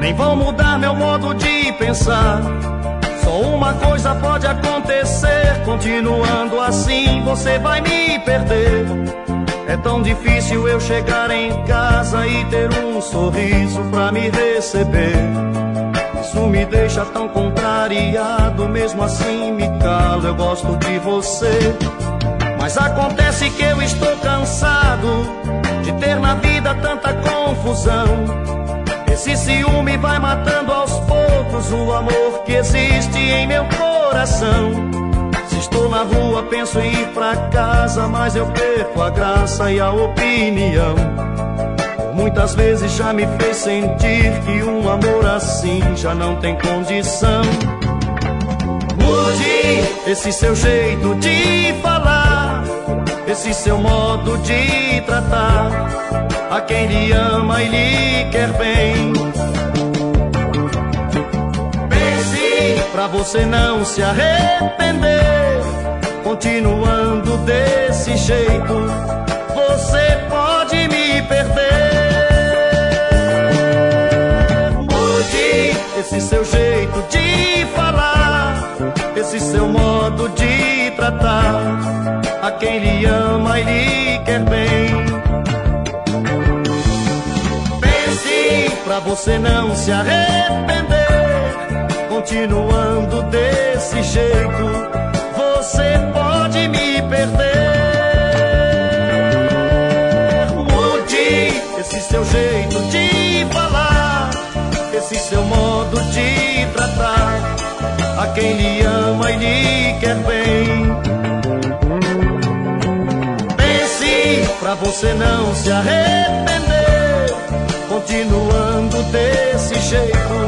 nem vão mudar meu modo de pensar. Só uma coisa pode acontecer, continuando assim você vai me perder. É tão difícil eu chegar em casa e ter um sorriso pra me receber. Isso me deixa tão contrariado, mesmo assim me calo, eu gosto de você. Mas acontece que eu estou cansado de ter na vida tanta confusão. Esse ciúme vai matando aos poucos o amor que existe em meu coração. Se estou na rua penso em ir pra casa, mas eu perco a graça e a opinião. Muitas vezes já me fez sentir que um amor assim já não tem condição. Mude esse seu jeito de falar, esse seu modo de tratar a quem lhe ama e lhe quer bem. Pense pra você não se arrepender. Continuando desse jeito, você pode me perder. Mude esse seu jeito de falar, esse seu modo de tratar a quem lhe ama e lhe quer bem. Pense pra você não se arrepender. Continuando desse jeito, você pode me perder. Mude esse seu jeito de falar, esse seu modo de tratar a quem lhe ama e lhe quer bem. Pense pra você não se arrepender. Continuando desse jeito,